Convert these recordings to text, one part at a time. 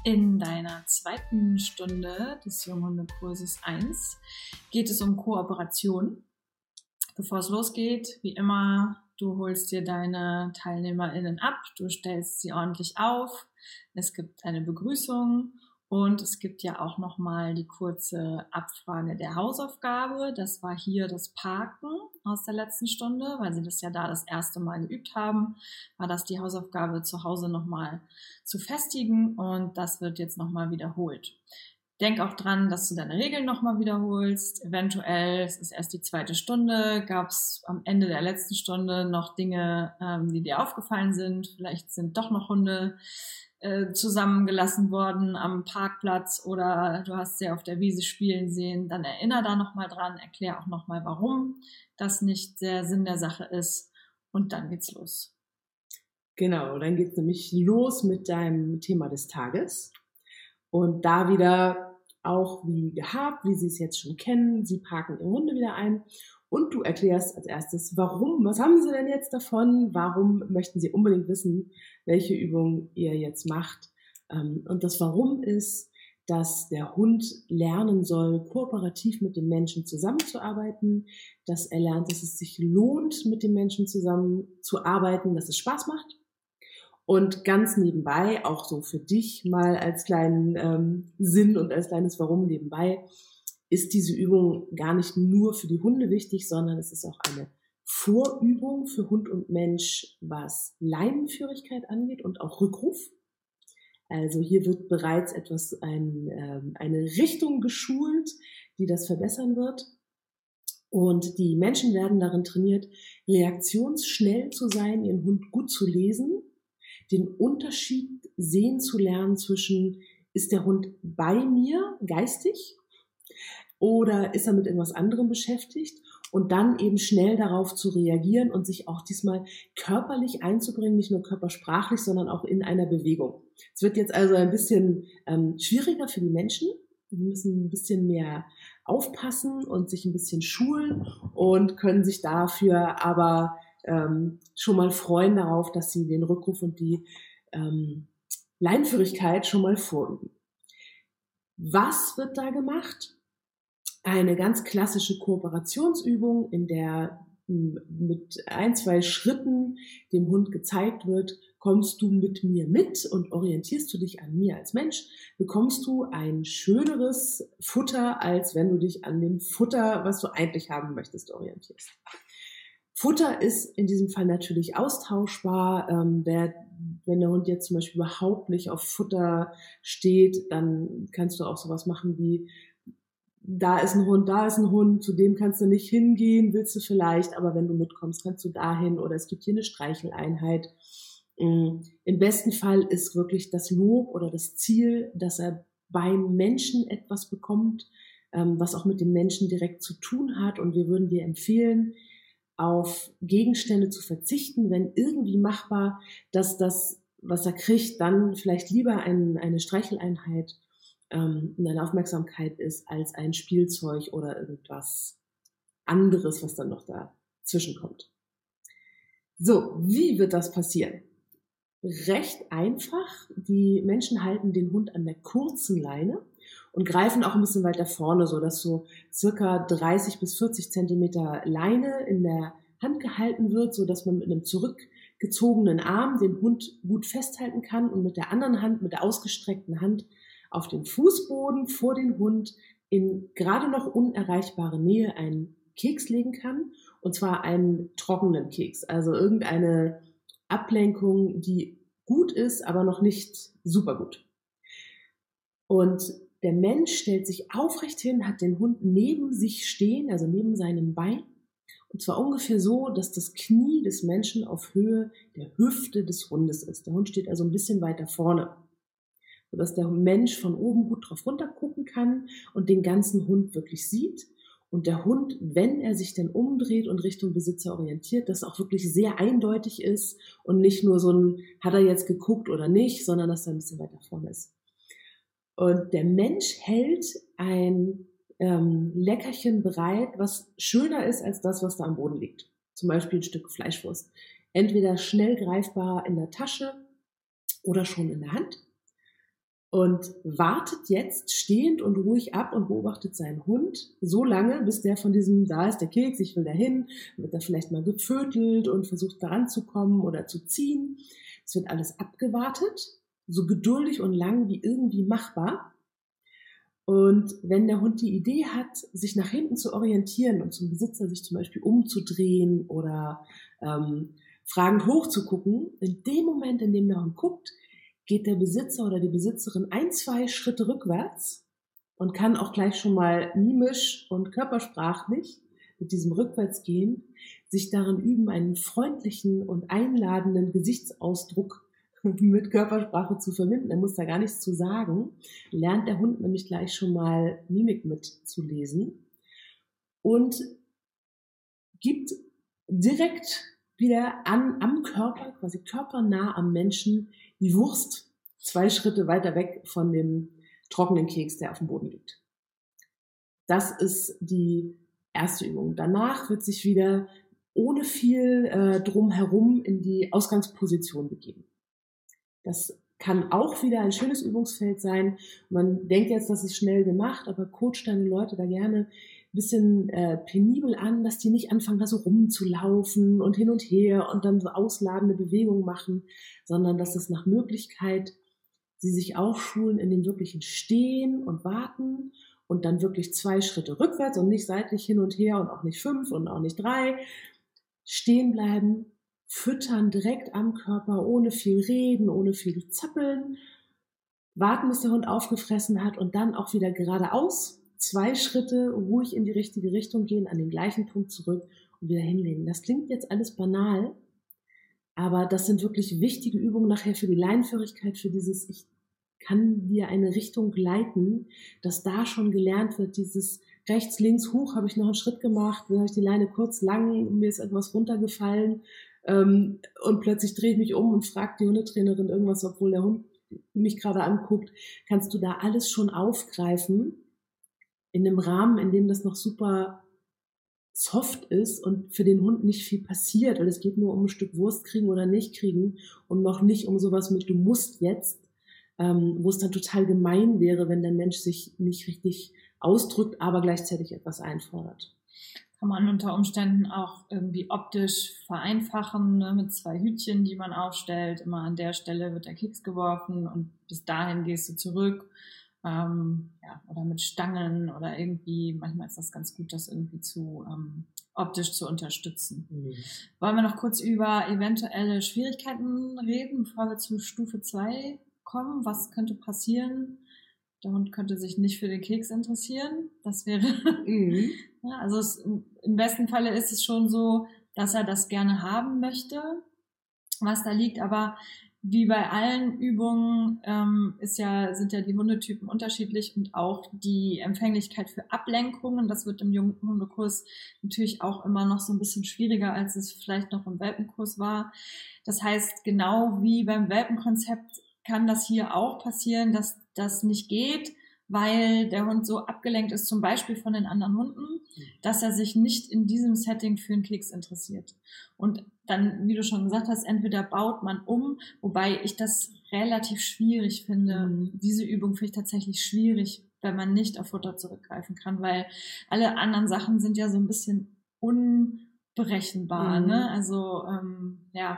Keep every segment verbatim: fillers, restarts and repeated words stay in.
In deiner zweiten Stunde des Junghundekurses eins geht es um Kooperation. Bevor es losgeht, wie immer, du holst dir deine TeilnehmerInnen ab, du stellst sie ordentlich auf, es gibt eine Begrüßung und es gibt ja auch nochmal die kurze Abfrage der Hausaufgabe. Das war hier das Parken aus der letzten Stunde, weil sie das ja da das erste Mal geübt haben, war das die Hausaufgabe zu Hause nochmal zu festigen und das wird jetzt nochmal wiederholt. Denk auch dran, dass du deine Regeln nochmal wiederholst. Eventuell, es ist erst die zweite Stunde, gab es am Ende der letzten Stunde noch Dinge, ähm, die dir aufgefallen sind. Vielleicht sind doch noch Hunde äh, zusammengelassen worden am Parkplatz oder du hast sie auf der Wiese spielen sehen. Dann erinnere da nochmal dran, erklär auch nochmal, warum das nicht der Sinn der Sache ist. Und dann geht's los. Genau, dann geht's nämlich los mit deinem Thema des Tages. Und da wieder auch wie gehabt, wie Sie es jetzt schon kennen, Sie parken Ihre Hunde wieder ein und du erklärst als erstes, warum, was haben Sie denn jetzt davon, warum möchten Sie unbedingt wissen, welche Übung ihr jetzt macht. Und das Warum ist, dass der Hund lernen soll, kooperativ mit dem Menschen zusammenzuarbeiten, dass er lernt, dass es sich lohnt, mit dem Menschen zusammenzuarbeiten, dass es Spaß macht. Und ganz nebenbei, auch so für dich mal als kleinen ähm, Sinn und als kleines Warum nebenbei, ist diese Übung gar nicht nur für die Hunde wichtig, sondern es ist auch eine Vorübung für Hund und Mensch, was Leinenführigkeit angeht und auch Rückruf. Also hier wird bereits etwas, ein, ähm, eine Richtung geschult, die das verbessern wird. Und die Menschen werden darin trainiert, reaktionsschnell zu sein, ihren Hund gut zu lesen, den Unterschied sehen zu lernen zwischen, ist der Hund bei mir geistig oder ist er mit irgendwas anderem beschäftigt und dann eben schnell darauf zu reagieren und sich auch diesmal körperlich einzubringen, nicht nur körpersprachlich, sondern auch in einer Bewegung. Es wird jetzt also ein bisschen ähm, schwieriger für die Menschen. Die müssen ein bisschen mehr aufpassen und sich ein bisschen schulen und können sich dafür aber Ähm, schon mal freuen darauf, dass sie den Rückruf und die ähm, Leinenführigkeit schon mal vorüben. Was wird da gemacht? Eine ganz klassische Kooperationsübung, in der m, mit ein, zwei Schritten dem Hund gezeigt wird, kommst du mit mir mit und orientierst du dich an mir als Mensch, bekommst du ein schöneres Futter, als wenn du dich an dem Futter, was du eigentlich haben möchtest, orientierst. Futter ist in diesem Fall natürlich austauschbar. Ähm, wer, wenn der Hund jetzt zum Beispiel überhaupt nicht auf Futter steht, dann kannst du auch sowas machen wie, da ist ein Hund, da ist ein Hund, zu dem kannst du nicht hingehen, willst du vielleicht, aber wenn du mitkommst, kannst du dahin oder es gibt hier eine Streicheleinheit. Im besten Fall ist wirklich das Lob oder das Ziel, dass er beim Menschen etwas bekommt, ähm, was auch mit dem Menschen direkt zu tun hat und wir würden dir empfehlen, auf Gegenstände zu verzichten, wenn irgendwie machbar, dass das, was er kriegt, dann vielleicht lieber ein, eine Streicheleinheit ähm, und eine Aufmerksamkeit ist, als ein Spielzeug oder irgendwas anderes, was dann noch dazwischen kommt. So, wie wird das passieren? Recht einfach. Die Menschen halten den Hund an der kurzen Leine und greifen auch ein bisschen weiter vorne, so dass so circa dreißig bis vierzig Zentimeter Leine in der Hand gehalten wird, so dass man mit einem zurückgezogenen Arm den Hund gut festhalten kann und mit der anderen Hand, mit der ausgestreckten Hand auf den Fußboden vor den Hund in gerade noch unerreichbare Nähe einen Keks legen kann, und zwar einen trockenen Keks, also irgendeine Ablenkung, die gut ist, aber noch nicht super gut. Und der Mensch stellt sich aufrecht hin, hat den Hund neben sich stehen, also neben seinem Bein. Und zwar ungefähr so, dass das Knie des Menschen auf Höhe der Hüfte des Hundes ist. Der Hund steht also ein bisschen weiter vorne, sodass der Mensch von oben gut drauf runter gucken kann und den ganzen Hund wirklich sieht. Und der Hund, wenn er sich dann umdreht und Richtung Besitzer orientiert, das auch wirklich sehr eindeutig ist und nicht nur so ein, hat er jetzt geguckt oder nicht, sondern dass er ein bisschen weiter vorne ist. Und der Mensch hält ein ähm, Leckerchen bereit, was schöner ist als das, was da am Boden liegt. Zum Beispiel ein Stück Fleischwurst. Entweder schnell greifbar in der Tasche oder schon in der Hand. und wartet jetzt stehend und ruhig ab und beobachtet seinen Hund so lange, bis der von diesem, da ist der Keks, ich will dahin, wird da vielleicht mal gepfötelt und versucht daran zu kommen oder zu ziehen. Es wird alles abgewartet, so geduldig und lang wie irgendwie machbar. Und wenn der Hund die Idee hat, sich nach hinten zu orientieren und zum Besitzer sich zum Beispiel umzudrehen oder ähm, fragend hochzugucken, in dem Moment, in dem der Hund guckt, geht der Besitzer oder die Besitzerin ein, zwei Schritte rückwärts und kann auch gleich schon mal mimisch und körpersprachlich mit diesem Rückwärtsgehen sich darin üben, einen freundlichen und einladenden Gesichtsausdruck mit Körpersprache zu verbinden. Er muss da gar nichts zu sagen. Lernt der Hund nämlich gleich schon mal Mimik mitzulesen und gibt direkt wieder an, am Körper, quasi körpernah am Menschen, die Wurst zwei Schritte weiter weg von dem trockenen Keks, der auf dem Boden liegt. Das ist die erste Übung. Danach wird sich wieder ohne viel äh, drumherum in die Ausgangsposition begeben. Das kann auch wieder ein schönes Übungsfeld sein. Man denkt jetzt, das ist schnell gemacht, aber coacht deine Leute da gerne ein bisschen äh, penibel an, dass die nicht anfangen, da so rumzulaufen und hin und her und dann so ausladende Bewegungen machen, sondern dass es nach Möglichkeit sie sich auch schulen in dem wirklichen Stehen und Warten und dann wirklich zwei Schritte rückwärts und nicht seitlich hin und her und auch nicht fünf und auch nicht drei. Stehen bleiben, füttern direkt am Körper, ohne viel reden, ohne viel zappeln, warten, bis der Hund aufgefressen hat und dann auch wieder geradeaus, zwei Schritte ruhig in die richtige Richtung gehen, an den gleichen Punkt zurück und wieder hinlegen. Das klingt jetzt alles banal, aber das sind wirklich wichtige Übungen nachher für die Leinenführigkeit, für dieses, ich kann dir eine Richtung leiten, dass da schon gelernt wird, dieses rechts, links, hoch, habe ich noch einen Schritt gemacht, dann habe ich die Leine kurz lang, mir ist etwas runtergefallen, Ähm, und plötzlich drehe ich mich um und frage die Hundetrainerin irgendwas, obwohl der Hund mich gerade anguckt. Kannst du da alles schon aufgreifen in einem Rahmen, in dem das noch super soft ist und für den Hund nicht viel passiert, weil es geht nur um ein Stück Wurst kriegen oder nicht kriegen und noch nicht um sowas mit du musst jetzt, ähm, wo es dann total gemein wäre, wenn der Mensch sich nicht richtig ausdrückt, aber gleichzeitig etwas einfordert. Kann man unter Umständen auch irgendwie optisch vereinfachen, ne, mit zwei Hütchen, die man aufstellt. Immer an der Stelle wird der Keks geworfen und bis dahin gehst du zurück. Ähm, ja, oder mit Stangen oder irgendwie, manchmal ist das ganz gut, das irgendwie zu ähm, optisch zu unterstützen. Mhm. Wollen wir noch kurz über eventuelle Schwierigkeiten reden, bevor wir zu Stufe zwei kommen? Was könnte passieren? Der Hund könnte sich nicht für den Keks interessieren. Das wäre, mhm. ja, also es, im besten Falle ist es schon so, dass er das gerne haben möchte, was da liegt. Aber wie bei allen Übungen ähm, ist ja, sind ja die Hundetypen unterschiedlich und auch die Empfänglichkeit für Ablenkungen. Das wird im Junghundekurs natürlich auch immer noch so ein bisschen schwieriger, als es vielleicht noch im Welpenkurs war. Das heißt, genau wie beim Welpenkonzept kann das hier auch passieren, dass das nicht geht, weil der Hund so abgelenkt ist, zum Beispiel von den anderen Hunden, dass er sich nicht in diesem Setting für einen Keks interessiert. Und dann, wie du schon gesagt hast, entweder baut man um, wobei ich das relativ schwierig finde. Mhm. Diese Übung finde ich tatsächlich schwierig, wenn man nicht auf Futter zurückgreifen kann, weil alle anderen Sachen sind ja so ein bisschen unberechenbar, mhm. ne? Also, ähm, ja.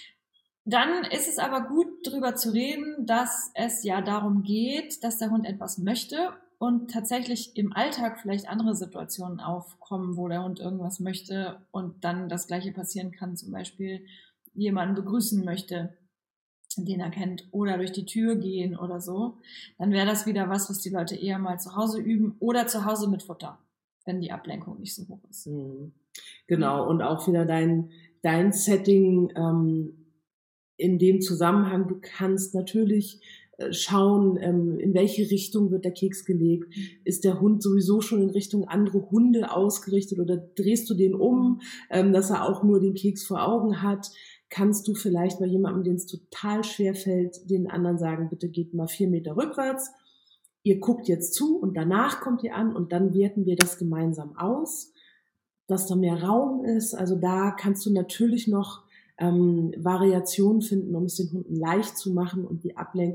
Dann ist es aber gut, darüber zu reden, dass es ja darum geht, dass der Hund etwas möchte und tatsächlich im Alltag vielleicht andere Situationen aufkommen, wo der Hund irgendwas möchte und dann das Gleiche passieren kann, zum Beispiel jemanden begrüßen möchte, den er kennt, oder durch die Tür gehen oder so. Dann wäre das wieder was, was die Leute eher mal zu Hause üben oder zu Hause mit Futter, wenn die Ablenkung nicht so hoch ist. Genau, und auch wieder dein, dein Setting, ähm in dem Zusammenhang, du kannst natürlich schauen, in welche Richtung wird der Keks gelegt. Ist der Hund sowieso schon in Richtung andere Hunde ausgerichtet oder drehst du den um, dass er auch nur den Keks vor Augen hat? Kannst du vielleicht bei jemandem, dem es total schwer fällt, den anderen sagen, bitte geht mal vier Meter rückwärts. Ihr guckt jetzt zu und danach kommt ihr an und dann werten wir das gemeinsam aus, dass da mehr Raum ist. Also da kannst du natürlich noch Ähm, Variationen finden, um es den Hunden leicht zu machen und die Ablenkung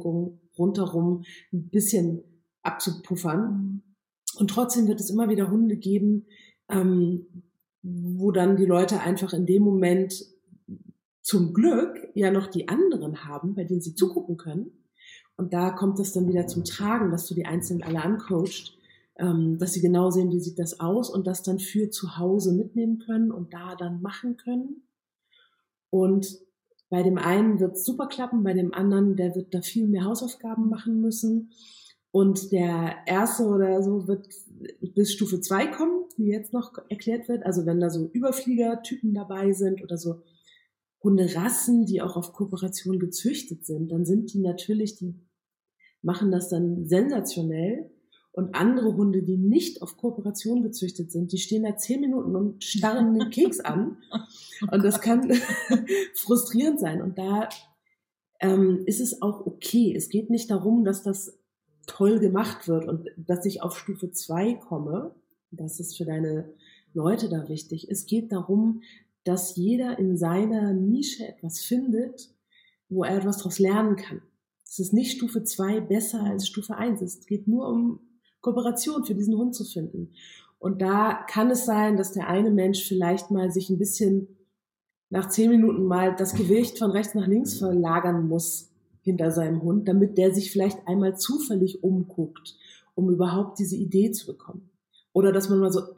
rundherum ein bisschen abzupuffern. Mhm. Und trotzdem wird es immer wieder Hunde geben, ähm, wo dann die Leute einfach in dem Moment zum Glück ja noch die anderen haben, bei denen sie zugucken können. Und da kommt es dann wieder zum Tragen, dass du die Einzelnen alle ancoachst, ähm, dass sie genau sehen, wie sieht das aus und das dann für zu Hause mitnehmen können und da dann machen können. Und bei dem einen wird es super klappen, bei dem anderen, der wird da viel mehr Hausaufgaben machen müssen. Und der erste oder so wird bis Stufe zwei kommen, die jetzt noch erklärt wird. Also wenn da so Überfliegertypen dabei sind oder so Hunderassen, die auch auf Kooperation gezüchtet sind, dann sind die natürlich, die machen das dann sensationell. Und andere Hunde, die nicht auf Kooperation gezüchtet sind, die stehen da zehn Minuten und starren den Keks an. Und das kann frustrierend sein. Und da ähm, ist es auch okay. Es geht nicht darum, dass das toll gemacht wird und dass ich auf Stufe zwei komme. Das ist für deine Leute da wichtig. Es geht darum, dass jeder in seiner Nische etwas findet, wo er etwas daraus lernen kann. Es ist nicht Stufe zwei besser als Stufe eins. Es geht nur um Kooperation für diesen Hund zu finden. Und da kann es sein, dass der eine Mensch vielleicht mal sich ein bisschen nach zehn Minuten mal das Gewicht von rechts nach links verlagern muss hinter seinem Hund, damit der sich vielleicht einmal zufällig umguckt, um überhaupt diese Idee zu bekommen. Oder dass man mal so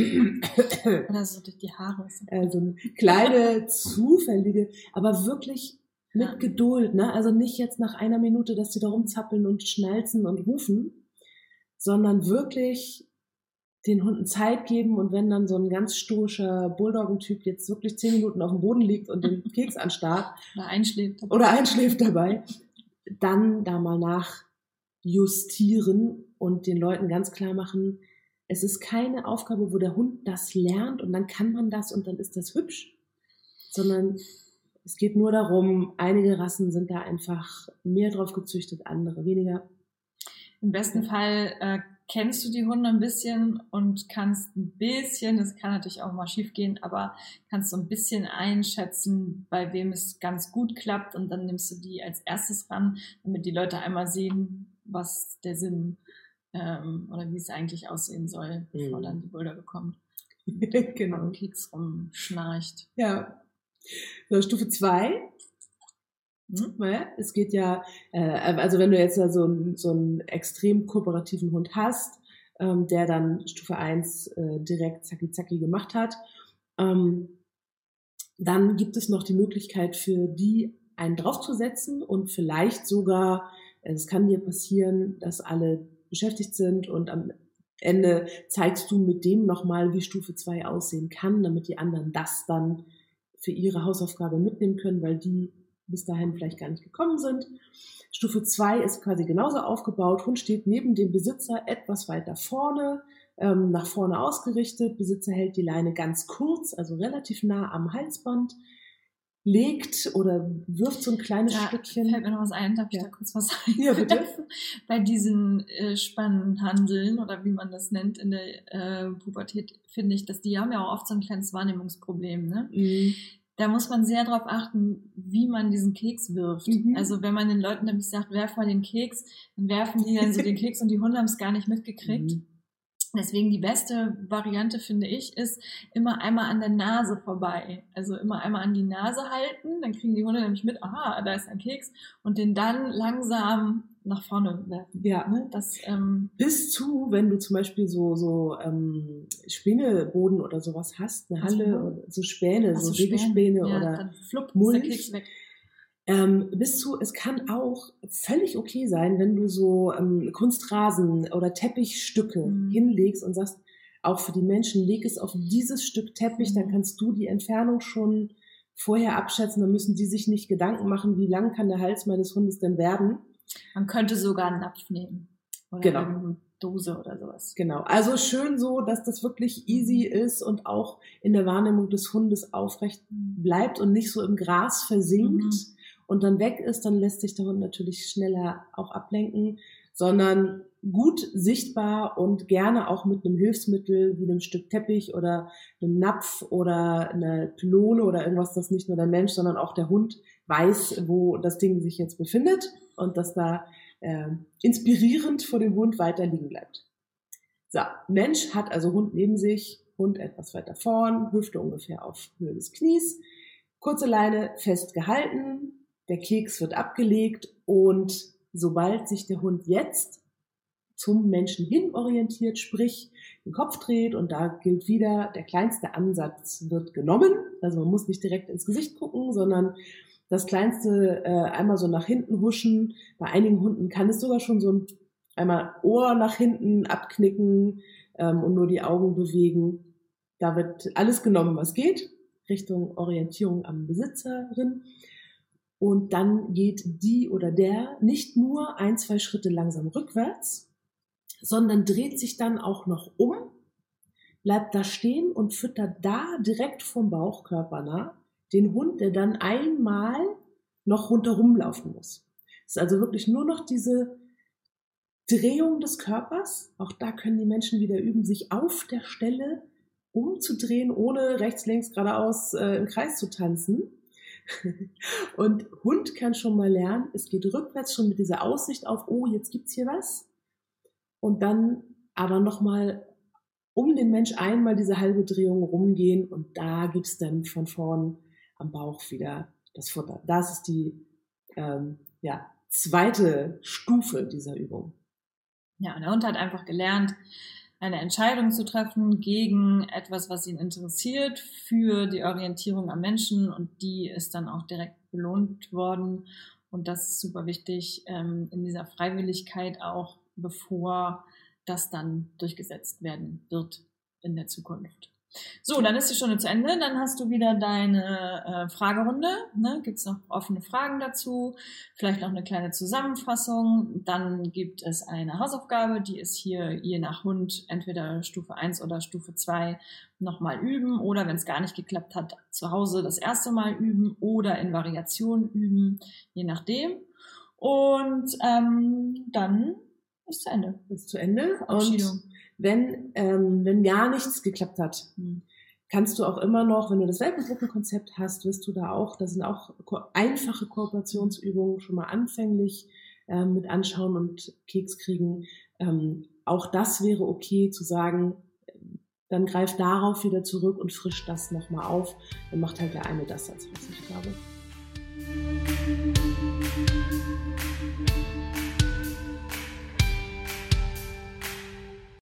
oder so durch die Haare. äh, so eine kleine, zufällige, aber wirklich mit Ja. Geduld, ne? Also nicht jetzt nach einer Minute, dass die da rumzappeln und schnalzen und rufen, sondern wirklich den Hunden Zeit geben und wenn dann so ein ganz stoischer Bulldoggen-Typ jetzt wirklich zehn Minuten auf dem Boden liegt und den Keks anstarrt Oder einschläft. oder einschläft dabei, dann da mal nachjustieren und den Leuten ganz klar machen, es ist keine Aufgabe, wo der Hund das lernt und dann kann man das und dann ist das hübsch, sondern es geht nur darum, einige Rassen sind da einfach mehr drauf gezüchtet, andere weniger. Im besten Fall äh, kennst du die Hunde ein bisschen und kannst ein bisschen, das kann natürlich auch mal schief gehen, aber kannst so ein bisschen einschätzen, bei wem es ganz gut klappt und dann nimmst du die als erstes ran, damit die Leute einmal sehen, was der Sinn ähm, oder wie es eigentlich aussehen soll, bevor Mhm. dann die Bulldogge kommt. Genau. Am Keks rumschnarcht. Ja. So, Stufe zwei. Hm? Ja, es geht ja, äh, also wenn du jetzt so einen, so einen extrem kooperativen Hund hast, ähm, der dann Stufe eins äh, direkt zacki zacki gemacht hat, ähm, dann gibt es noch die Möglichkeit für die einen draufzusetzen und vielleicht sogar, es kann dir passieren, dass alle beschäftigt sind und am Ende zeigst du mit dem nochmal, wie Stufe zwei aussehen kann, damit die anderen das dann für ihre Hausaufgabe mitnehmen können, weil die bis dahin vielleicht gar nicht gekommen sind. Stufe zwei ist quasi genauso aufgebaut. Hund steht neben dem Besitzer etwas weiter vorne, ähm, nach vorne ausgerichtet. Besitzer hält die Leine ganz kurz, also relativ nah am Halsband, legt oder wirft so ein kleines Da Stückchen. fällt mir noch was ein, darf ich Ja. da kurz was sagen? Ja, bitte. Bei diesen äh, Spannhandeln oder wie man das nennt in der äh, Pubertät, finde ich, dass die haben ja auch oft so ein kleines Wahrnehmungsproblem, ne? Mhm. Da muss man sehr darauf achten, wie man diesen Keks wirft. Mhm. Also wenn man den Leuten nämlich sagt, werf mal den Keks, dann werfen die dann so den Keks und die Hunde haben es gar nicht mitgekriegt. Mhm. Deswegen die beste Variante, finde ich, ist immer einmal an der Nase vorbei. Also immer einmal an die Nase halten, dann kriegen die Hunde nämlich mit, aha, da ist ein Keks, und den dann langsam nach vorne werfen. Ja. Ne? Das, ähm, Bis zu, wenn du zum Beispiel so, so ähm, Späneboden oder sowas hast, eine Was Halle, für oder so Späne, ach so Späne. Sägespäne ja, oder dann flupp, ist Mulch. der Keks weg. Ähm, bis zu, es kann auch völlig okay sein, wenn du so ähm, Kunstrasen oder Teppichstücke Mhm. hinlegst und sagst, auch für die Menschen, leg es auf dieses Stück Teppich, Mhm. dann kannst du die Entfernung schon vorher abschätzen, dann müssen die sich nicht Gedanken machen, wie lang kann der Hals meines Hundes denn werden. Man könnte sogar einen Napf nehmen. Oder Genau. eine Dose oder sowas. Genau, also schön so, dass das wirklich easy ist und auch in der Wahrnehmung des Hundes aufrecht bleibt und nicht so im Gras versinkt Mhm. und dann weg ist, dann lässt sich der Hund natürlich schneller auch ablenken, sondern gut sichtbar und gerne auch mit einem Hilfsmittel wie einem Stück Teppich oder einem Napf oder einer Pylone oder irgendwas, das nicht nur der Mensch, sondern auch der Hund weiß, wo das Ding sich jetzt befindet und dass da äh, inspirierend vor dem Hund weiter liegen bleibt. So, Mensch hat also Hund neben sich, Hund etwas weiter vorn, Hüfte ungefähr auf Höhe des Knies, kurze Leine festgehalten, der Keks wird abgelegt und sobald sich der Hund jetzt zum Menschen hin orientiert, sprich den Kopf dreht und da gilt wieder, der kleinste Ansatz wird genommen, also man muss nicht direkt ins Gesicht gucken, sondern das kleinste äh, einmal so nach hinten huschen, bei einigen Hunden kann es sogar schon so ein einmal Ohr nach hinten abknicken ähm, und nur die Augen bewegen, da wird alles genommen, was geht, Richtung Orientierung am Besitzerin. Und dann geht die oder der nicht nur ein, zwei Schritte langsam rückwärts, sondern dreht sich dann auch noch um, bleibt da stehen und füttert da direkt vom Bauchkörper nah den Hund, der dann einmal noch rundherum laufen muss. Es ist also wirklich nur noch diese Drehung des Körpers. Auch da können die Menschen wieder üben, sich auf der Stelle umzudrehen, ohne rechts, links, geradeaus äh, im Kreis zu tanzen. Und Hund kann schon mal lernen, es geht rückwärts schon mit dieser Aussicht auf, oh, jetzt gibt's hier was. Und dann aber nochmal um den Mensch einmal diese halbe Drehung rumgehen und da gibt's dann von vorn am Bauch wieder das Futter. Das ist die ähm, ja, zweite Stufe dieser Übung. Ja, und der Hund hat einfach gelernt, eine Entscheidung zu treffen gegen etwas, was ihn interessiert, für die Orientierung am Menschen und die ist dann auch direkt belohnt worden und das ist super wichtig ähm, in dieser Freiwilligkeit auch, bevor das dann durchgesetzt werden wird in der Zukunft. So, dann ist die Stunde zu Ende, dann hast du wieder deine äh, Fragerunde, ne? Gibt es noch offene Fragen dazu, vielleicht noch eine kleine Zusammenfassung, dann gibt es eine Hausaufgabe, die ist hier je nach Hund entweder Stufe eins oder Stufe zwei nochmal üben oder wenn es gar nicht geklappt hat, zu Hause das erste Mal üben oder in Variationen üben, je nachdem und ähm, dann ist zu Ende. Ist zu Ende Verabschiedung. Und wenn, ähm, wenn gar nichts geklappt hat, hm. kannst du auch immer noch, wenn du das Welpengruppenkonzept hast, wirst du da auch, da sind auch ko- einfache Kooperationsübungen schon mal anfänglich ähm, mit anschauen und Keks kriegen. Ähm, auch das wäre okay zu sagen, dann greif darauf wieder zurück und frisch das nochmal auf. Dann macht halt der eine das als Hausaufgabe.